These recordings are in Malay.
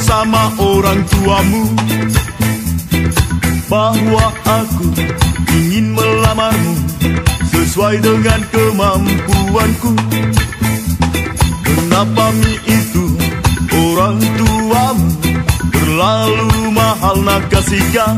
sama orang tuamu bahwa aku ingin melamarmu sesuai dengan kemampuanku. Kenapa itu orang tuamu terlalu mahal nak kasihkan?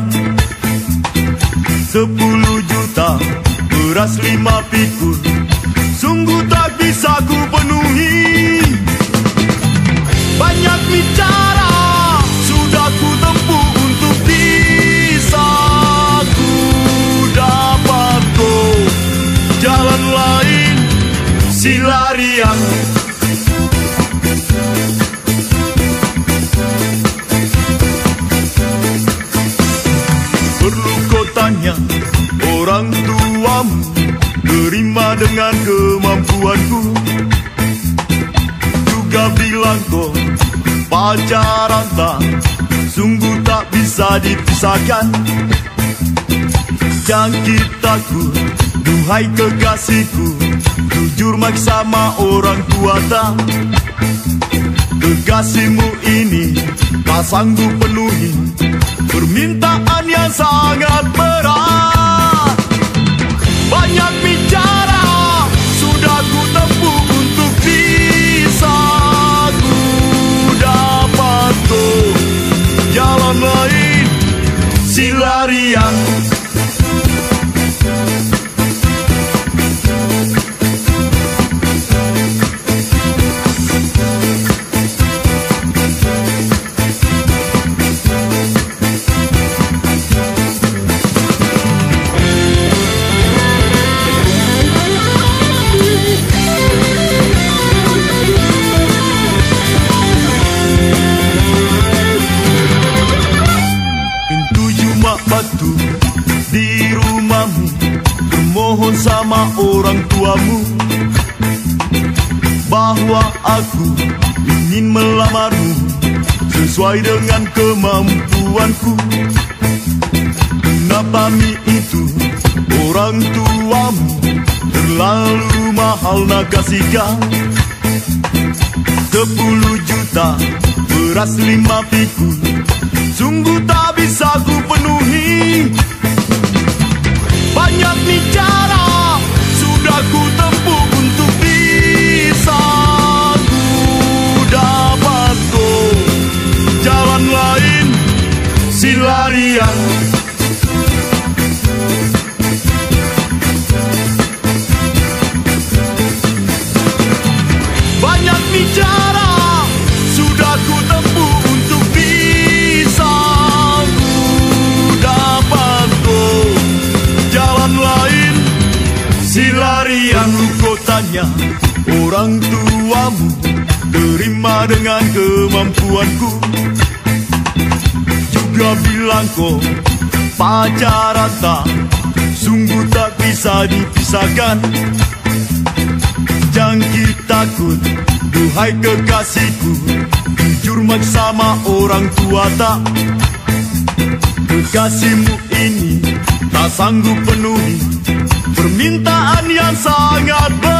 10 juta beras 5 pikul sungguh tak bisa ku penuhi. Banyak bicara sudah ku tempuh untuk bisa ku dapat kau. Jalan lain si larian. Perlu kau tanya orang tuamu, terima dengan kemampuanku. Juga bilang kau pacaran tak, sungguh tak bisa dipisahkan. Jangkit takut, duhai kekasihku, jujur mak sama orang tua tak. Kekasihmu ini tak sanggup penuhi permintaan yang sangat berat. Banyak bicara sudah ku tempuh untuk bisa ku dapat kau. Jalan lain si larian. Batu di rumahmu, bermohon sama orang tuamu bahwa aku ingin melamarmu sesuai dengan kemampuanku. Kenapa itu orang tuamu terlalu mahal nak kasihkan? 10 juta beras 5 pikul sungguh tak bisa ku penuhi. Banyak bicara sudah ku tempuh untuk bisa ku dapat kau. Jalan lain si larian. Banyak bicara sudah ku tempuh untuk bisa ku dapat kau. Jalan lain si larian. Kau tanya orang tuamu, terima dengan kemampuanku. Juga bilang kau pacaran tak, sungguh tak bisa dipisahkan. Jangkit takut, duhai kekasihku, jujur mak sama orang tua tak. Kekasihmu ini tak sanggup penuhi permintaan yang sangat berat.